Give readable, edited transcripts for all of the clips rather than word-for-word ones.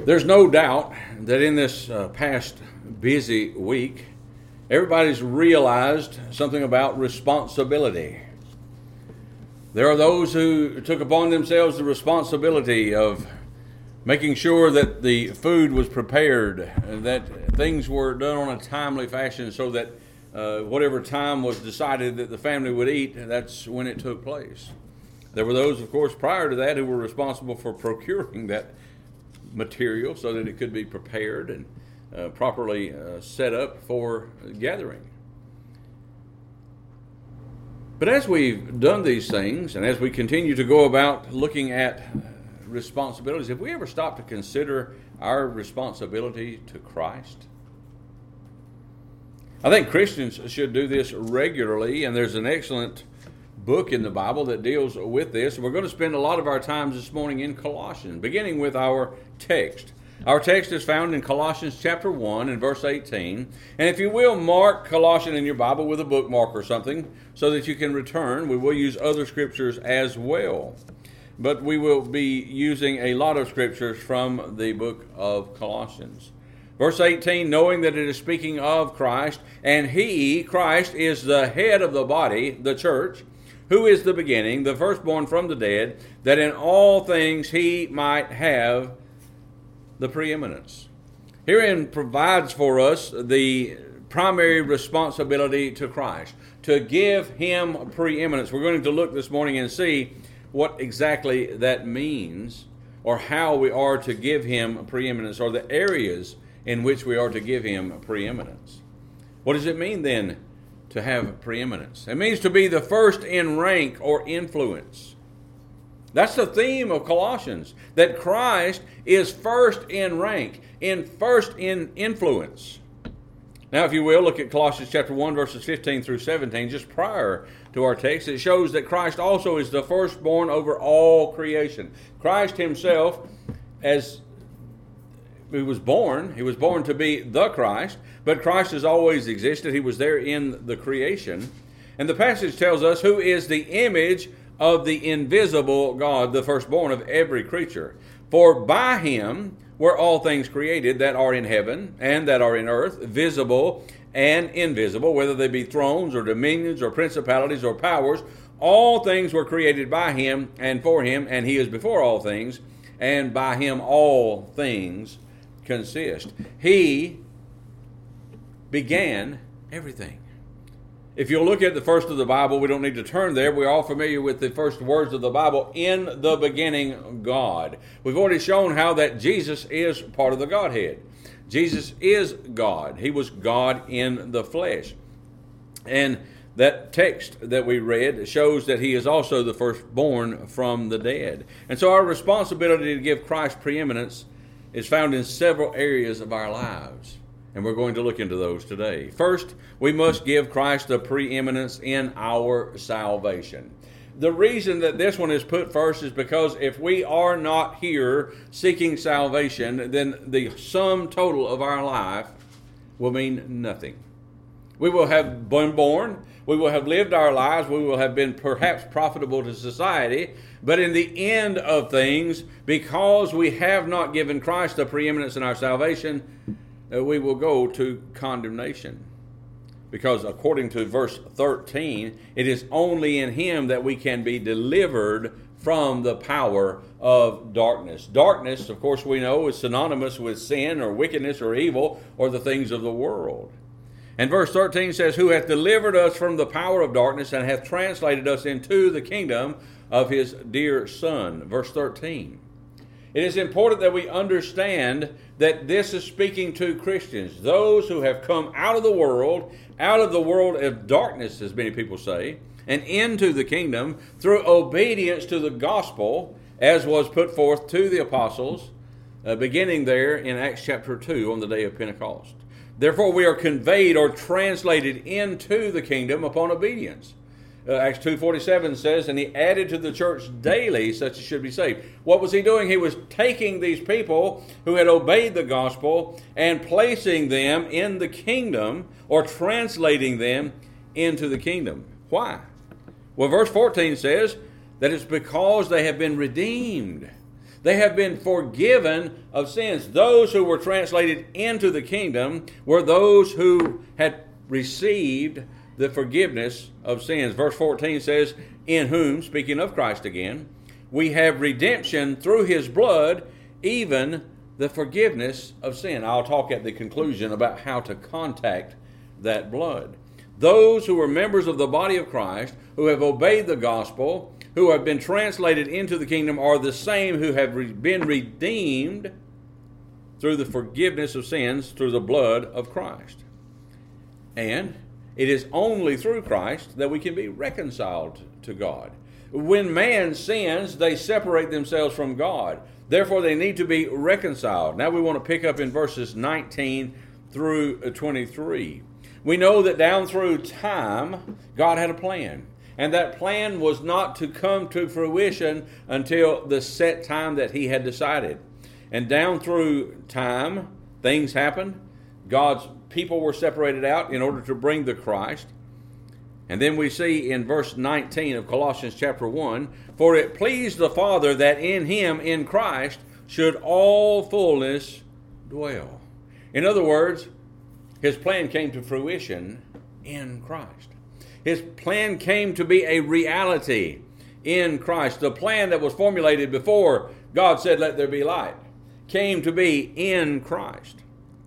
There's no doubt that in this past busy week, everybody's realized something about responsibility. There are those who took upon themselves the responsibility of making sure that the food was prepared, that things were done on a timely fashion so that whatever time was decided that the family would eat, that's when it took place. There were those, of course, prior to that who were responsible for procuring that material so that it could be prepared and properly set up for gathering. But as we've done these things, and as we continue to go about looking at responsibilities, have we ever stopped to consider our responsibility to Christ? I think Christians should do this regularly, and there's an excellent book in the Bible that deals with this. We're going to spend a lot of our time this morning in Colossians, beginning with our text. Our text is found in Colossians chapter 1 and verse 18. And if you will, mark Colossians in your Bible with a bookmark or something so that you can return. We will use other scriptures as well. But we will be using a lot of scriptures from the book of Colossians. Verse 18, knowing that it is speaking of Christ, and He, Christ, is the head of the body, the church, who is the beginning, the firstborn from the dead, that in all things He might have the preeminence. Herein provides for us the primary responsibility to Christ, to give Him preeminence. We're going to look this morning and see what exactly that means, or how we are to give Him preeminence, or the areas in which we are to give Him preeminence. What does it mean then to have preeminence? It means to be the first in rank or influence. That's the theme of Colossians, that Christ is first in rank, first in influence. Now, if you will, look at Colossians chapter 1, verses 15 through 17, just prior to our text. It shows that Christ also is the firstborn over all creation. Christ Himself, as He was born to be the Christ, but Christ has always existed. He was there in the creation. And the passage tells us who is the image of the invisible God, the firstborn of every creature. For by Him were all things created that are in heaven and that are in earth, visible and invisible, whether they be thrones or dominions or principalities or powers. All things were created by Him and for Him, and He is before all things, and by Him all things consist. He began everything. If you'll look at the first of the Bible, we don't need to turn there. We're all familiar with the first words of the Bible, in the beginning, God. We've already shown how that Jesus is part of the Godhead. Jesus is God. He was God in the flesh. And that text that we read shows that He is also the firstborn from the dead. And so our responsibility to give Christ preeminence is found in several areas of our lives. And we're going to look into those today. First, we must give Christ the preeminence in our salvation. The reason that this one is put first is because if we are not here seeking salvation, then the sum total of our life will mean nothing. We will have been born, we will have lived our lives, we will have been perhaps profitable to society, but in the end of things, because we have not given Christ the preeminence in our salvation, we will go to condemnation. Because according to verse 13, it is only in Him that we can be delivered from the power of darkness. Darkness, of course, we know is synonymous with sin or wickedness or evil or the things of the world. And verse 13 says, who hath delivered us from the power of darkness and hath translated us into the kingdom of His dear Son. Verse 13. It is important that we understand that this is speaking to Christians, those who have come out of the world of darkness, as many people say, and into the kingdom through obedience to the gospel, as was put forth to the apostles, beginning there in Acts chapter 2 on the day of Pentecost. Therefore we are conveyed or translated into the kingdom upon obedience. Acts 2:47 says, and He added to the church daily such as should be saved. What was He doing? He was taking these people who had obeyed the gospel and placing them in the kingdom, or translating them into the kingdom. Why? Well, verse 14 says that it's because they have been redeemed. They have been forgiven of sins. Those who were translated into the kingdom were those who had received the forgiveness of sins. Verse 14 says, in whom, speaking of Christ again, we have redemption through his blood, even the forgiveness of sin. I'll talk at the conclusion about how to contact that blood. Those who are members of the body of Christ, who have obeyed the gospel, who have been translated into the kingdom, are the same who have been redeemed through the forgiveness of sins through the blood of Christ. And it is only through Christ that we can be reconciled to God. When man sins, they separate themselves from God. Therefore, they need to be reconciled. Now we want to pick up in verses 19 through 23. We know that down through time, God had a plan. And that plan was not to come to fruition until the set time that he had decided. And down through time, things happened. God's people were separated out in order to bring the Christ. And then we see in verse 19 of Colossians chapter 1, for it pleased the Father that in him, in Christ, should all fullness dwell. In other words, his plan came to fruition in Christ. His plan came to be a reality in Christ. The plan that was formulated before God said, let there be light, came to be in Christ.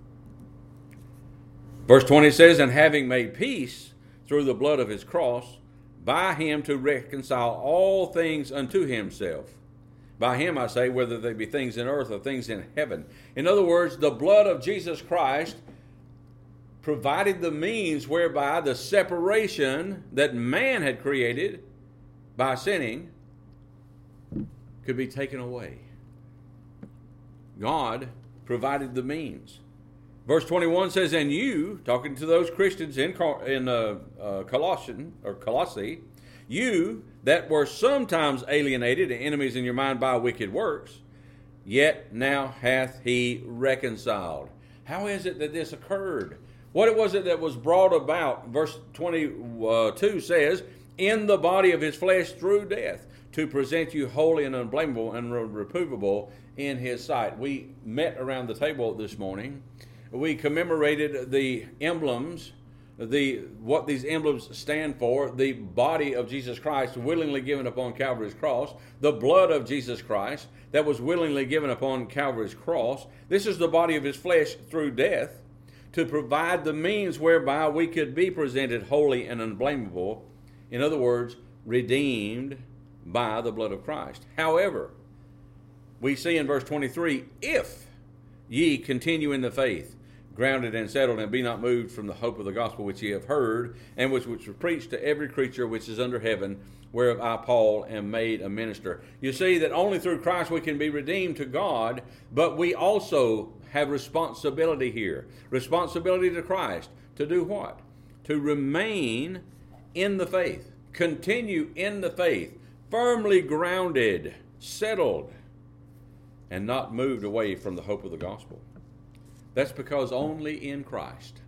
Verse 20 says, and having made peace through the blood of his cross, by him to reconcile all things unto himself. By him, I say, whether they be things in earth or things in heaven. In other words, the blood of Jesus Christ provided the means whereby the separation that man had created by sinning could be taken away. God provided the means. Verse 21 says, and you, talking to those Christians in Colossae, you that were sometimes alienated and enemies in your mind by wicked works, yet now hath he reconciled. How is it that this occurred? What was it that was brought about? Verse 22 says, in the body of his flesh through death, to present you holy and unblameable and reprovable in his sight. We met around the table this morning. We commemorated the emblems, what these emblems stand for, the body of Jesus Christ willingly given upon Calvary's cross, the blood of Jesus Christ that was willingly given upon Calvary's cross. This is the body of his flesh through death, to provide the means whereby we could be presented holy and unblameable. In other words, redeemed by the blood of Christ. However, we see in verse 23, if ye continue in the faith, grounded and settled, and be not moved from the hope of the gospel which ye have heard, and which was preached to every creature which is under heaven, whereof I, Paul, am made a minister. You see that only through Christ we can be redeemed to God, but we also have responsibility here. Responsibility to Christ. To do what? To remain in the faith. Continue in the faith. Firmly grounded, settled, and not moved away from the hope of the gospel. That's because only in Christ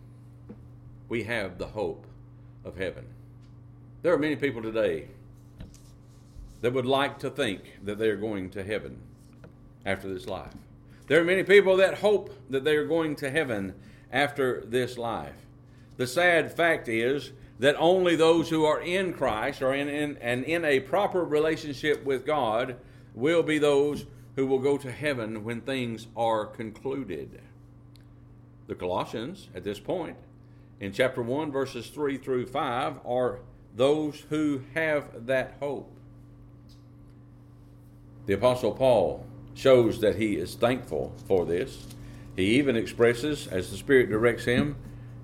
we have the hope of heaven. There are many people today that would like to think that they are going to heaven after this life. There are many people that hope that they are going to heaven after this life. The sad fact is that only those who are in Christ or in a proper relationship with God will be those who will go to heaven when things are concluded. The Colossians, at this point, in chapter 1, verses 3 through 5, are those who have that hope. The Apostle Paul shows that he is thankful for this. He even expresses, as the Spirit directs him,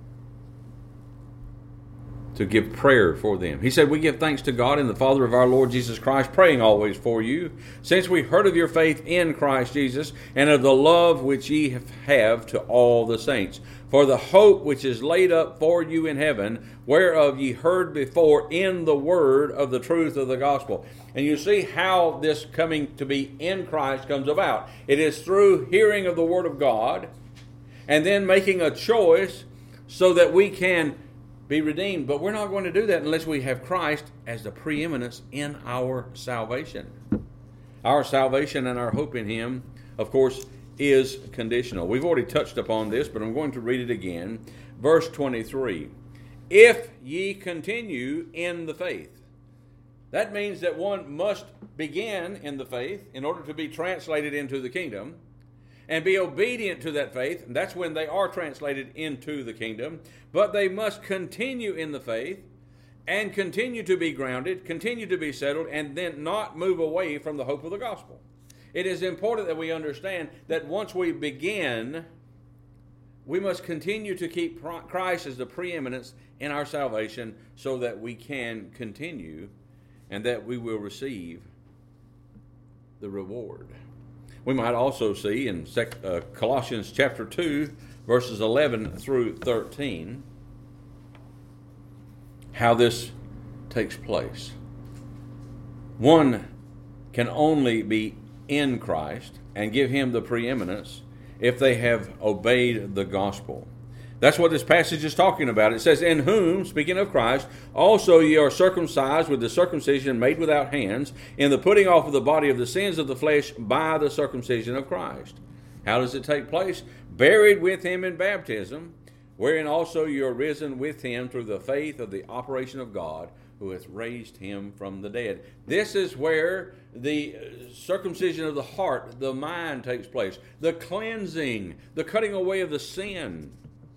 to give prayer for them. He said, we give thanks to God and the Father of our Lord Jesus Christ, praying always for you, since we heard of your faith in Christ Jesus, and of the love which ye have to all the saints, for the hope which is laid up for you in heaven, whereof ye heard before in the word of the truth of the gospel. And you see how this coming to be in Christ comes about. It is through hearing of the word of God, and then making a choice so that we can be redeemed. But we're not going to do that unless we have Christ as the preeminence in our salvation. Our salvation and our hope in Him, of course, is conditional. We've already touched upon this, but I'm going to read it again. Verse 23. If ye continue in the faith. That means that one must begin in the faith in order to be translated into the kingdom and be obedient to that faith. And that's when they are translated into the kingdom. But they must continue in the faith and continue to be grounded, continue to be settled, and then not move away from the hope of the gospel. It is important that we understand that once we begin, we must continue to keep Christ as the preeminence in our salvation so that we can continue and that we will receive the reward. We might also see in Colossians chapter 2, verses 11 through 13, how this takes place. One can only be in Christ and give Him the preeminence if they have obeyed the gospel. That's what this passage is talking about. It says, in whom, speaking of Christ, also ye are circumcised with the circumcision made without hands, in the putting off of the body of the sins of the flesh by the circumcision of Christ. How does it take place? Buried with Him in baptism, wherein also you are risen with Him through the faith of the operation of God, who hath raised Him from the dead. This is where the circumcision of the heart, the mind, takes place. The cleansing, the cutting away of the sin.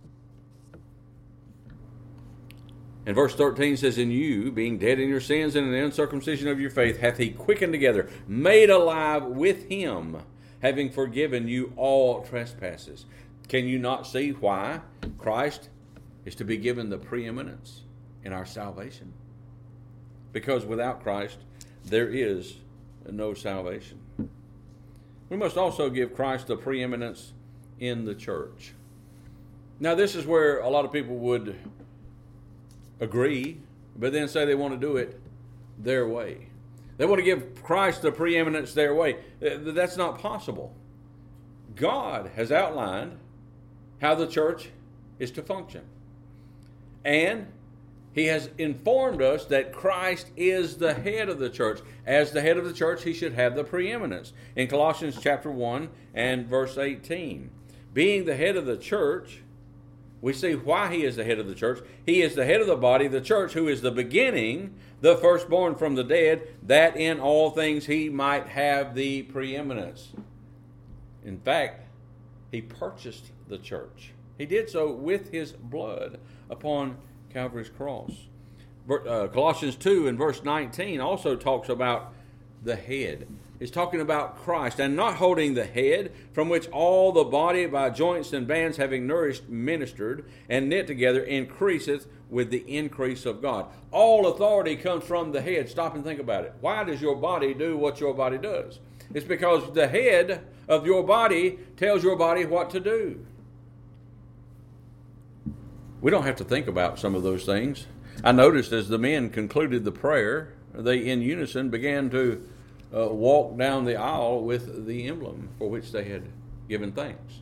And verse 13 says, in you, being dead in your sins and in the uncircumcision of your faith, hath He quickened together, made alive with Him, having forgiven you all trespasses. Can you not see why Christ is to be given the preeminence in our salvation? Because without Christ, there is no salvation. We must also give Christ the preeminence in the church. Now, this is where a lot of people would agree, but then say they want to do it their way. They want to give Christ the preeminence their way. That's not possible. God has outlined how the church is to function. And He has informed us that Christ is the head of the church. As the head of the church, He should have the preeminence. In Colossians chapter 1 and verse 18. Being the head of the church, we see why He is the head of the church. He is the head of the body, the church, who is the beginning, the firstborn from the dead, that in all things He might have the preeminence. In fact, He purchased the church. He did so with His blood upon Calvary's cross. Colossians 2 and verse 19 also talks about the head. It's talking about Christ, and not holding the head, from which all the body by joints and bands having nourished, ministered, and knit together, increaseth with the increase of God. All authority comes from the head. Stop and think about it. Why does your body do what your body does? It's because the head of your body tells your body what to do. We don't have to think about some of those things. I noticed as the men concluded the prayer, they in unison began to walk down the aisle with the emblem for which they had given thanks.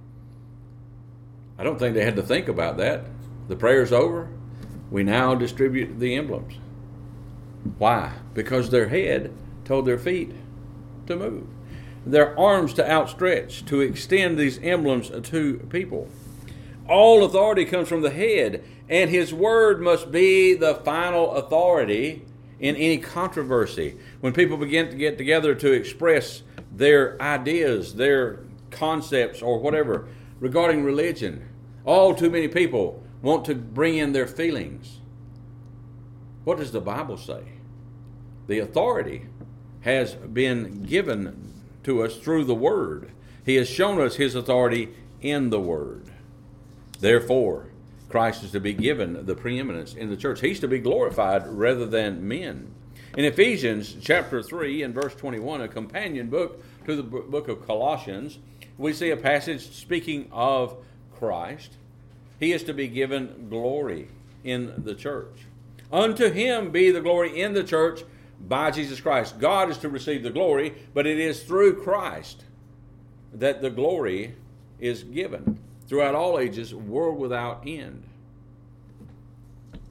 I don't think they had to think about that. The prayer's over. We now distribute the emblems. Why? Because their head told their feet to move. Their arms to outstretch, to extend these emblems to people. All authority comes from the head, and His word must be the final authority in any controversy. When people begin to get together to express their ideas, their concepts, or whatever regarding religion, all too many people want to bring in their feelings. What does the Bible say? The authority has been given to us through the Word. He has shown us His authority in the Word. Therefore, Christ is to be given the preeminence in the church. He's to be glorified rather than men. In Ephesians chapter 3 and verse 21, a companion book to the book of Colossians, we see a passage speaking of Christ. He is to be given glory in the church. Unto Him be the glory in the church by Jesus Christ. God is to receive the glory, but it is through Christ that the glory is given throughout all ages, world without end.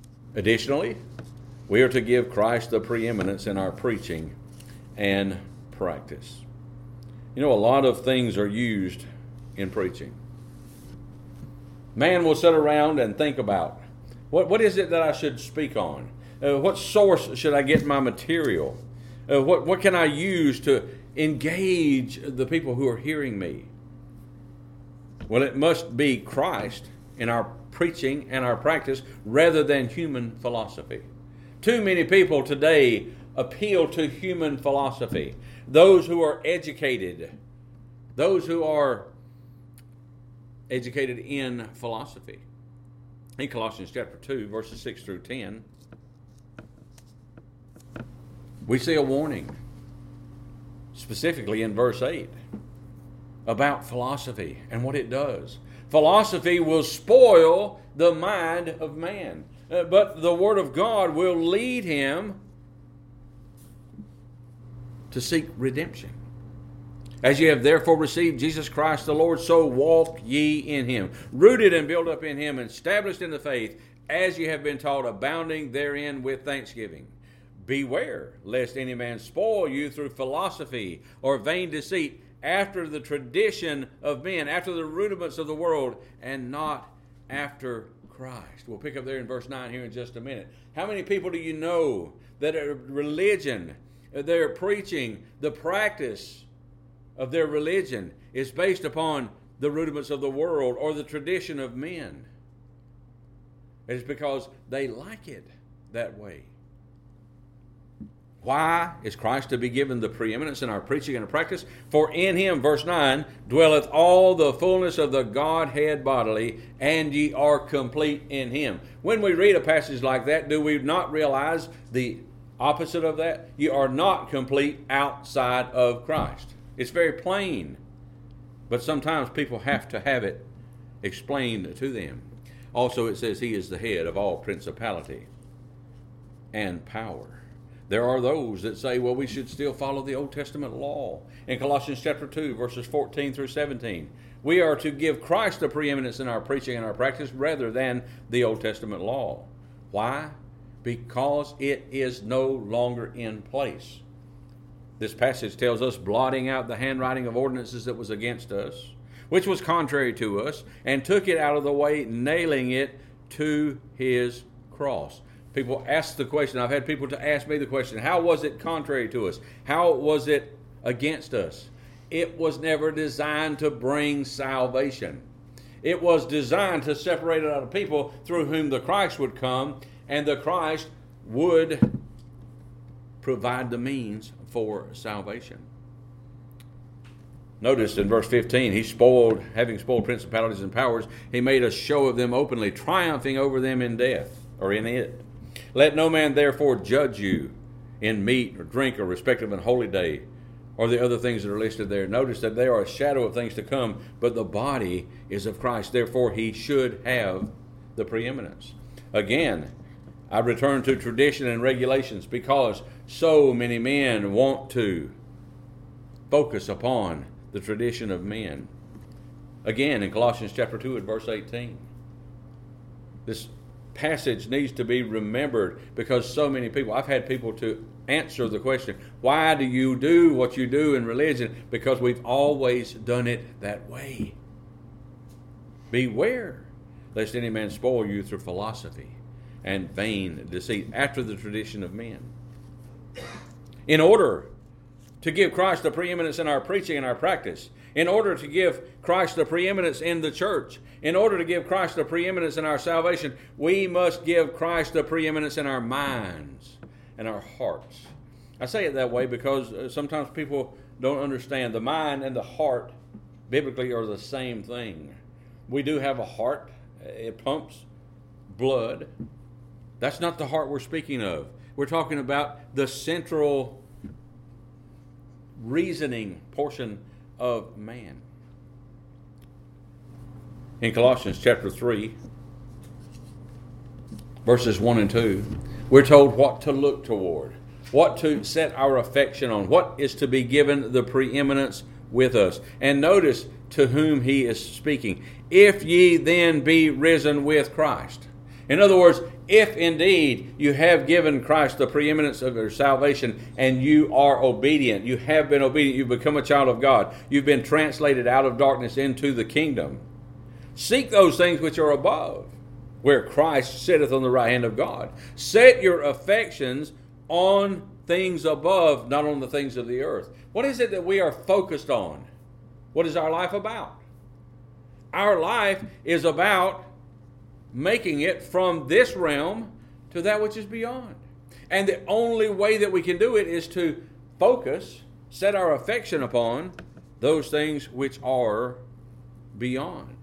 Additionally, we are to give Christ the preeminence in our preaching and practice. You know, a lot of things are used in preaching. Man will sit around and think about, what is it that I should speak on? What source should I get my material? What can I use to engage the people who are hearing me? Well, it must be Christ in our preaching and our practice rather than human philosophy. Too many people today appeal to human philosophy. Those who are educated in philosophy. In Colossians chapter 2, verses 6 through 10, we see a warning, specifically in verse 8, about philosophy and what it does. Philosophy will spoil the mind of man, but the Word of God will lead him to seek redemption. As ye have therefore received Jesus Christ the Lord, so walk ye in him, rooted and built up in him, and established in the faith, as ye have been taught, abounding therein with thanksgiving. Beware, lest any man spoil you through philosophy or vain deceit, after the tradition of men, after the rudiments of the world, and not after Christ. We'll pick up there in verse 9 here in just a minute. How many people do you know that are religion, they're preaching, the practice of their religion is based upon the rudiments of the world or the tradition of men? It's because they like it that way. Why is Christ to be given the preeminence in our preaching and practice? For in him, verse 9, dwelleth all the fullness of the Godhead bodily, and ye are complete in him. When we read a passage like that, do we not realize the opposite of that? You are not complete outside of Christ. It's very plain. But sometimes people have to have it explained to them. Also, it says he is the head of all principality and power. There are those that say, well, we should still follow the Old Testament law. In Colossians chapter 2, verses 14 through 17, we are to give Christ the preeminence in our preaching and our practice rather than the Old Testament law. Why? Because it is no longer in place. This passage tells us, blotting out the handwriting of ordinances that was against us, which was contrary to us, and took it out of the way, nailing it to his cross. People ask the question, I've had people to ask me the question, how was it contrary to us? How was it against us? It was never designed to bring salvation. It was designed to separate it out of people through whom the Christ would come, and the Christ would provide the means for salvation. Notice in verse 15, having spoiled principalities and powers, he made a show of them openly, triumphing over them in death, or in it. Let no man therefore judge you in meat or drink or respect of an holy day, or the other things that are listed there. Notice that they are a shadow of things to come, but the body is of Christ. Therefore, he should have the preeminence. Again, I return to tradition and regulations because so many men want to focus upon the tradition of men. Again, in Colossians chapter 2 and verse 18, this passage needs to be remembered because so many people, I've had people to answer the question, why do you do what you do in religion? Because we've always done it that way. Beware lest any man spoil you through philosophy and vain deceit after the tradition of men. In order to give Christ the preeminence in our preaching and our practice, in order to give Christ the preeminence in the church, in order to give Christ the preeminence in our salvation, we must give Christ the preeminence in our minds and our hearts. I say it that way because sometimes people don't understand. The mind and the heart biblically are the same thing. We do have a heart. It pumps blood. That's not the heart we're speaking of. We're talking about the central reasoning portion of man. In Colossians chapter 3, verses 1 and 2, we're told what to look toward, what to set our affection on, what is to be given the preeminence with us. And notice to whom he is speaking. If ye then be risen with Christ. In other words, if indeed you have given Christ the preeminence of your salvation and you are obedient, you have been obedient, you've become a child of God, you've been translated out of darkness into the kingdom, seek those things which are above, where Christ sitteth on the right hand of God. Set your affections on things above, not on the things of the earth. What is it that we are focused on? What is our life about? Our life is about making it from this realm to that which is beyond. And the only way that we can do it is to focus, set our affection upon those things which are beyond.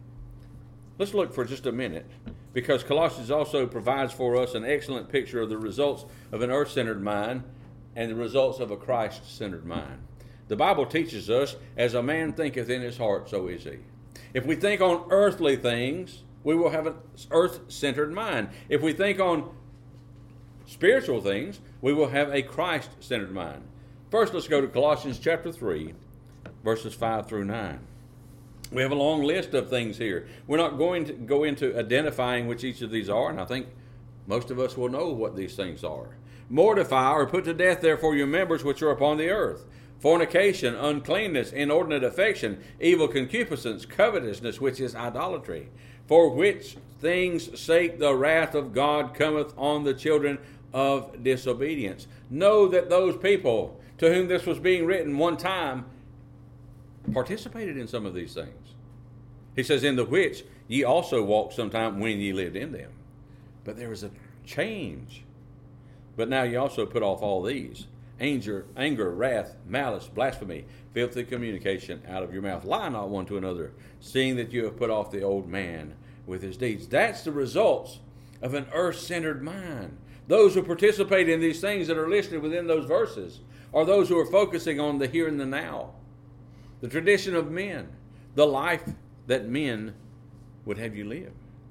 Let's look for just a minute, because Colossians also provides for us an excellent picture of the results of an earth-centered mind and the results of a Christ-centered mind. The Bible teaches us, as a man thinketh in his heart, so is he. If we think on earthly things, we will have an earth-centered mind. If we think on spiritual things, we will have a Christ-centered mind. First, let's go to Colossians chapter 3, verses 5 through 9. We have a long list of things here. We're not going to go into identifying which each of these are, and I think most of us will know what these things are. Mortify or put to death, therefore, your members which are upon the earth: fornication, uncleanness, inordinate affection, evil concupiscence, covetousness, which is idolatry. For which things' sake the wrath of God cometh on the children of disobedience. Know that those people to whom this was being written one time participated in some of these things. He says, in the which ye also walked sometime when ye lived in them. But there was a change. But now ye also put off all these: anger, wrath, malice, blasphemy, filthy communication out of your mouth. Lie not one to another, seeing that you have put off the old man with his deeds. That's the results of an earth-centered mind. Those who participate in these things that are listed within those verses are those who are focusing on the here and the now, the tradition of men, the life that men would have you live.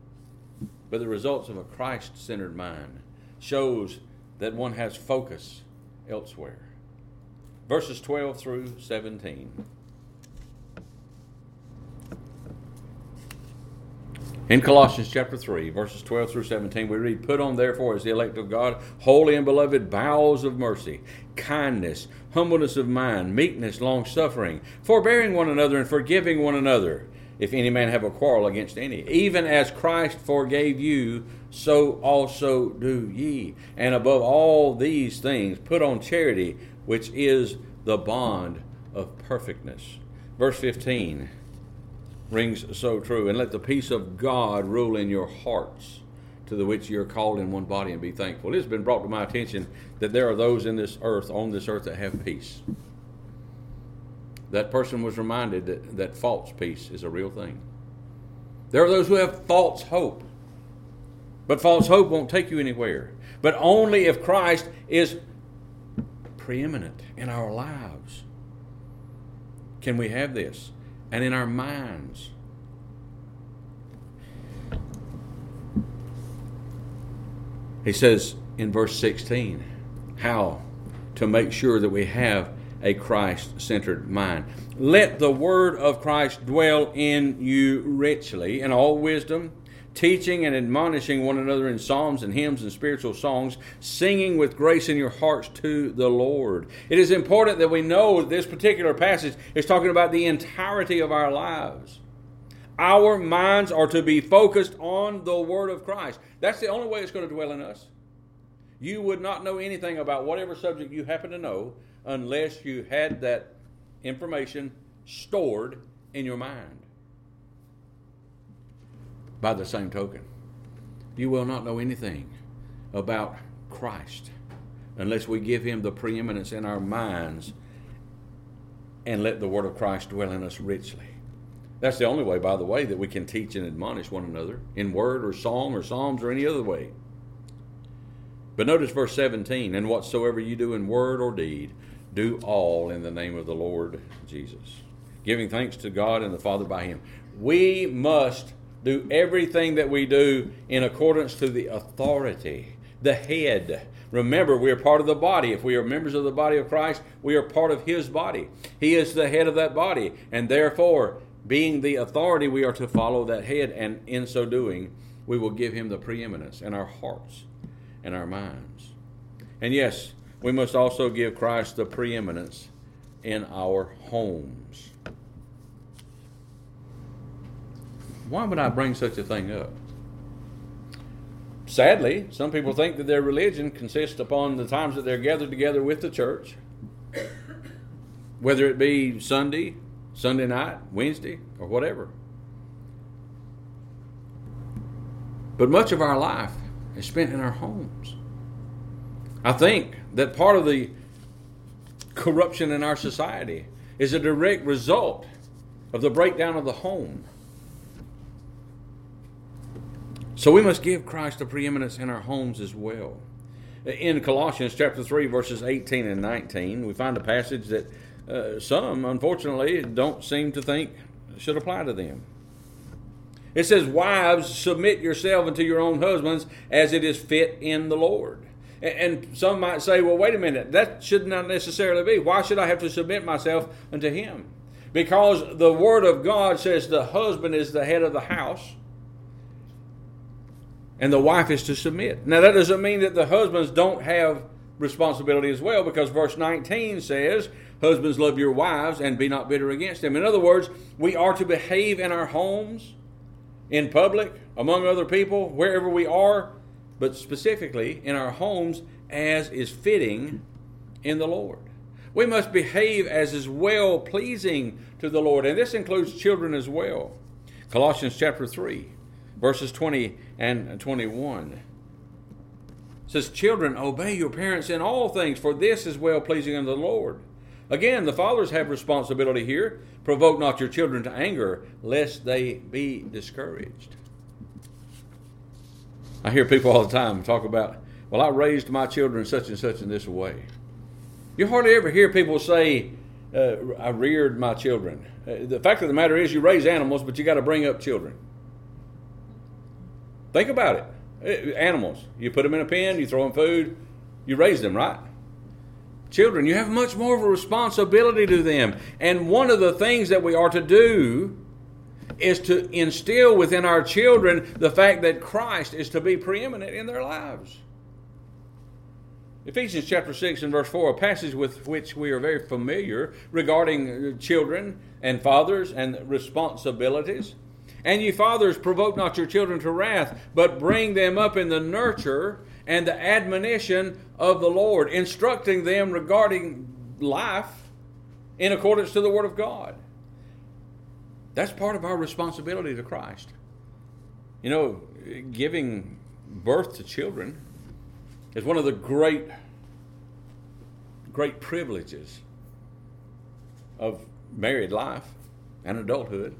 But the results of a Christ-centered mind shows that one has focus elsewhere. Verses 12 through 17. In Colossians chapter 3, verses 12 through 17, we read, Put on therefore as the elect of God, holy and beloved, bowels of mercy, kindness, humbleness of mind, meekness, long-suffering, forbearing one another and forgiving one another, if any man have a quarrel against any. Even as Christ forgave you, so also do ye. And above all these things, put on charity, which is the bond of perfectness. Verse 15 rings so true. And let the peace of God rule in your hearts, to the which you are called in one body, and be thankful. It has been brought to my attention that there are those in this earth, on this earth, that have peace. That person was reminded that false peace is a real thing. There are those who have false hope. But false hope won't take you anywhere. But only if Christ is preeminent in our lives can we have this. And in our minds. He says in verse 16, how to make sure that we have a Christ-centered mind. Let the word of Christ dwell in you richly in all wisdom, teaching and admonishing one another in psalms and hymns and spiritual songs, singing with grace in your hearts to the Lord. It is important that we know this particular passage is talking about the entirety of our lives. Our minds are to be focused on the Word of Christ. That's the only way it's going to dwell in us. You would not know anything about whatever subject you happen to know unless you had that information stored in your mind. By the same token, you will not know anything about Christ unless we give Him the preeminence in our minds and let the Word of Christ dwell in us richly. That's the only way, by the way, that we can teach and admonish one another in word or song or psalms or any other way. But notice verse 17, and whatsoever you do in word or deed, do all in the name of the Lord Jesus, giving thanks to God and the Father by Him. We must do everything that we do in accordance to the authority, the head. Remember, we are part of the body. If we are members of the body of Christ, we are part of His body. He is the head of that body, and therefore, being the authority, we are to follow that head, and in so doing, we will give him the preeminence in our hearts and our minds. And yes, we must also give Christ the preeminence in our homes. Why would I bring such a thing up? Sadly, some people think that their religion consists upon the times that they're gathered together with the church, whether it be Sunday, Sunday night, Wednesday, or whatever. But much of our life is spent in our homes. I think that part of the corruption in our society is a direct result of the breakdown of the home. So we must give Christ the preeminence in our homes as well. In Colossians chapter 3, verses 18 and 19, we find a passage that some, unfortunately, don't seem to think should apply to them. It says, "Wives, submit yourself unto your own husbands as it is fit in the Lord." And some might say, well, wait a minute, that should not necessarily be. Why should I have to submit myself unto him? Because the Word of God says the husband is the head of the house, and the wife is to submit. Now, that doesn't mean that the husbands don't have responsibility as well, because verse 19 says, "Husbands, love your wives and be not bitter against them." In other words, we are to behave in our homes, in public, among other people, wherever we are, but specifically in our homes as is fitting in the Lord. We must behave as is well pleasing to the Lord, and this includes children as well. Colossians chapter 3, verses 20 and 21. It says, "Children, obey your parents in all things, for this is well pleasing unto the Lord." Again, the fathers have responsibility here. "Provoke not your children to anger, lest they be discouraged." I hear people all the time talk about, well, I raised my children such and such in this way. You hardly ever hear people say, I reared my children. The fact of the matter is, you raise animals, but you got to bring up children. Think about it. Animals, you put them in a pen, you throw them food, you raise them, right? Children, you have much more of a responsibility to them. And one of the things that we are to do is to instill within our children the fact that Christ is to be preeminent in their lives. Ephesians chapter 6 and verse 4, a passage with which we are very familiar regarding children and fathers and responsibilities. "And ye fathers, provoke not your children to wrath, but bring them up in the nurture and the admonition of the Lord," instructing them regarding life in accordance to the Word of God. That's part of our responsibility to Christ. You know, giving birth to children is one of the great privileges of married life and adulthood.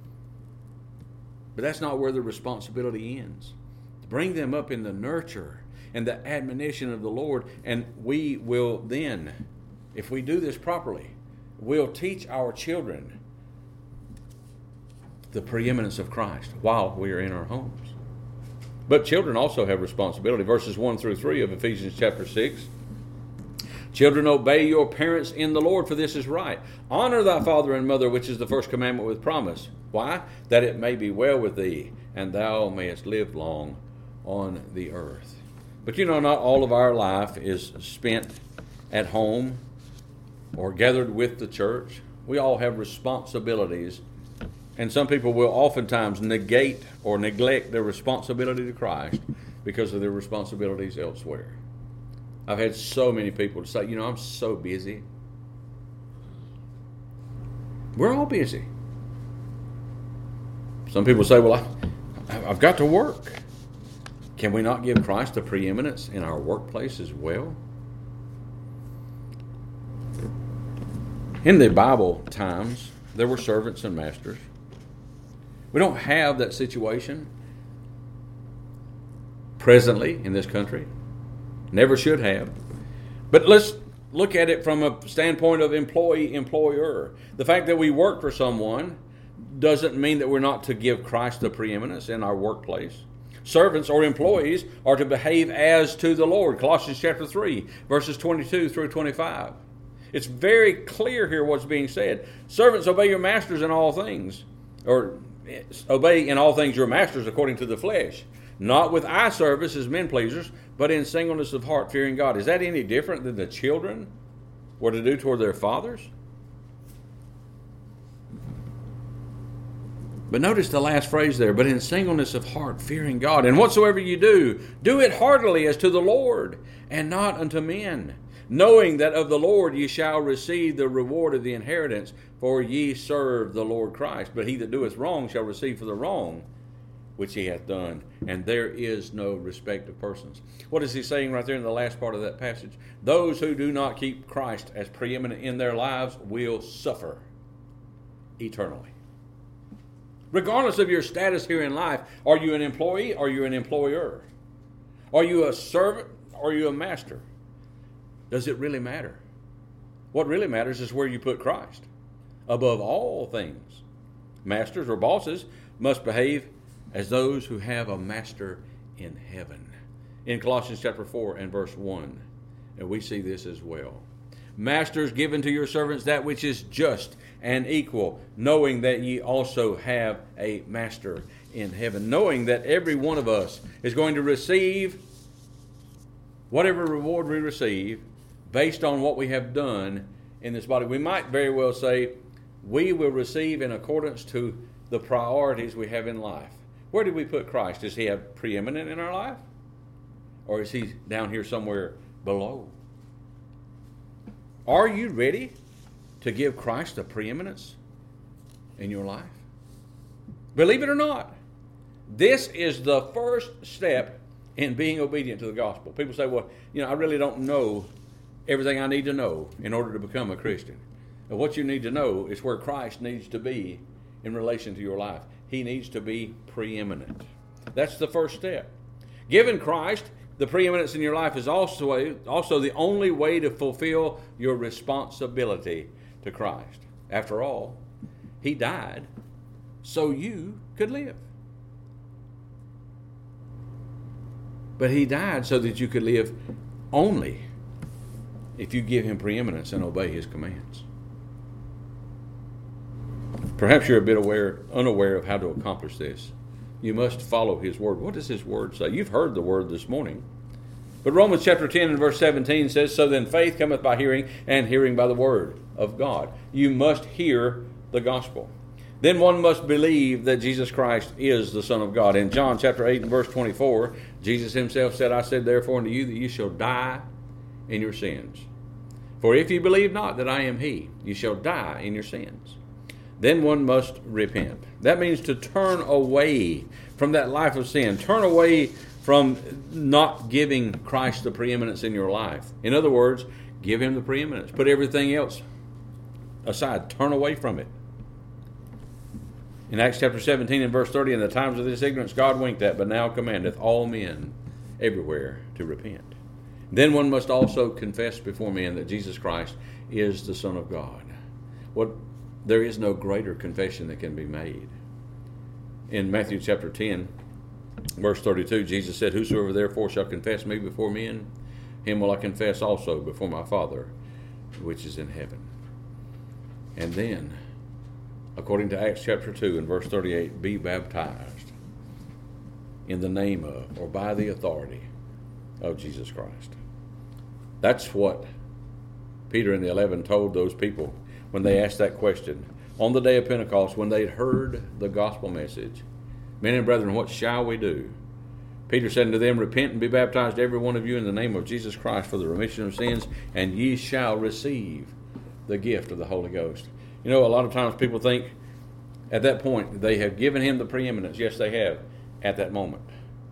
But that's not where the responsibility ends. To bring them up in the nurture and the admonition of the Lord, and we will then, if we do this properly, we'll teach our children the preeminence of Christ while we are in our homes. But children also have responsibility. Verses 1 through 3 of Ephesians chapter 6. "Children, obey your parents in the Lord, for this is right. Honor thy father and mother, which is the first commandment with promise." Why? "That it may be well with thee, and thou mayest live long on the earth." But you know, not all of our life is spent at home or gathered with the church. We all have responsibilities. And some people will oftentimes negate or neglect their responsibility to Christ because of their responsibilities elsewhere. I've had so many people say, you know, I'm so busy. We're all busy. Some people say, well, I've got to work. Can we not give Christ the preeminence in our workplace as well? In the Bible times, there were servants and masters. We don't have that situation presently in this country. Never should have. But let's look at it from a standpoint of employee-employer. The fact that we work for someone doesn't mean that we're not to give Christ the preeminence in our workplace. Servants or employees are to behave as to the Lord. Colossians chapter 3, verses 22 through 25. It's very clear here what's being said. Servants, obey your masters in all things. Or obey in all things your masters according to the flesh, not with eye service as men pleasers, but in singleness of heart, fearing God. Is that any different than the children were to do toward their fathers? But notice the last phrase there, but in singleness of heart, fearing God. And whatsoever you do, do it heartily as to the Lord, and not unto men, knowing that of the Lord ye shall receive the reward of the inheritance, for ye serve the Lord Christ. But he that doeth wrong shall receive for the wrong which he hath done, and there is no respect of persons. What is he saying right there in the last part of that passage? Those who do not keep Christ as preeminent in their lives will suffer eternally. Regardless of your status here in life, are you an employee or are you an employer? Are you a servant or are you a master? Does it really matter? What really matters is where you put Christ above all things. Masters or bosses must behave as those who have a master in heaven. In Colossians chapter 4 and verse 1, and we see this as well. Masters, given to your servants that which is just and equal, knowing that ye also have a master in heaven. Knowing that every one of us is going to receive whatever reward we receive based on what we have done in this body. We might very well say we will receive in accordance to the priorities we have in life. Where do we put Christ? Does he have preeminent in our life? Or is he down here somewhere below? Are you ready to give Christ the preeminence in your life? Believe it or not, this is the first step in being obedient to the gospel. People say, well, I really don't know everything I need to know in order to become a Christian. And what you need to know is where Christ needs to be in relation to your life. He needs to be preeminent. That's the first step. Giving Christ the preeminence in your life is also the only way to fulfill your responsibility to Christ. After all, he died so you could live. But he died so that you could live only if you give him preeminence and obey his commands. Perhaps you're a bit unaware of how to accomplish this. You must follow his word. What does his word say? You've heard the word this morning. But Romans chapter 10 and verse 17 says, so then faith cometh by hearing, and hearing by the word of God. You must hear the gospel. Then one must believe that Jesus Christ is the Son of God. In John chapter 8 and verse 24, Jesus himself said, I said therefore unto you that you shall die in your sins. For if you believe not that I am he, you shall die in your sins. Then one must repent. That means to turn away from that life of sin. Turn away from not giving Christ the preeminence in your life. In other words, give him the preeminence. Put everything else aside. Turn away from it. In Acts chapter 17 and verse 30, in the times of this ignorance God winked at, but now commandeth all men everywhere to repent. Then one must also confess before men that Jesus Christ is the Son of God. There is no greater confession that can be made. In Matthew chapter 10, verse 32, Jesus said, whosoever therefore shall confess me before men, him will I confess also before my Father, which is in heaven. And then, according to Acts chapter 2 and verse 38, be baptized in the name of, or by the authority of Jesus Christ. That's what Peter and the 11 told those people when they asked that question on the day of Pentecost, when they'd heard the gospel message. Men and brethren, what shall we do? Peter said unto them, repent and be baptized every one of you in the name of Jesus Christ for the remission of sins, and ye shall receive the gift of the Holy Ghost. A lot of times people think at that point they have given him the preeminence. Yes, they have at that moment.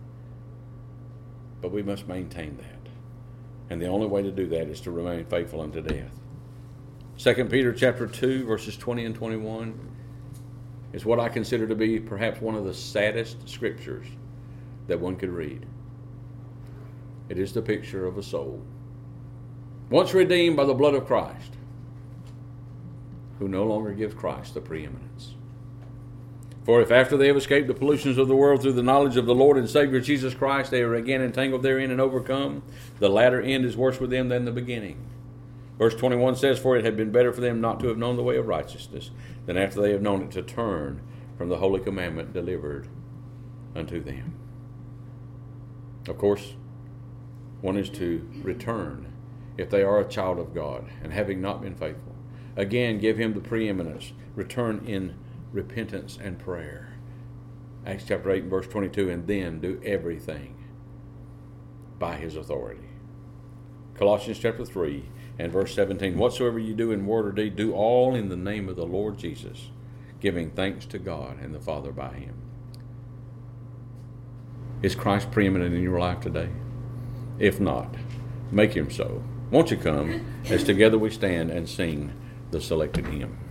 But we must maintain that. And the only way to do that is to remain faithful unto death. 2 Peter chapter 2, verses 20 and 21 is what I consider to be perhaps one of the saddest scriptures that one could read. It is the picture of a soul, once redeemed by the blood of Christ, who no longer gives Christ the preeminence. For if after they have escaped the pollutions of the world through the knowledge of the Lord and Savior Jesus Christ, they are again entangled therein and overcome, the latter end is worse with them than the beginning. Verse 21 says, for it had been better for them not to have known the way of righteousness than after they have known it to turn from the holy commandment delivered unto them. Of course, one is to return if they are a child of God and having not been faithful. Again, give him the preeminence. Return in repentance and prayer. Acts chapter 8 and verse 22, and then do everything by his authority. Colossians chapter 3 and verse 17, whatsoever you do in word or deed, do all in the name of the Lord Jesus, giving thanks to God and the Father by him. Is Christ preeminent in your life today? If not, make him so. Won't you come as together we stand and sing the selected hymn?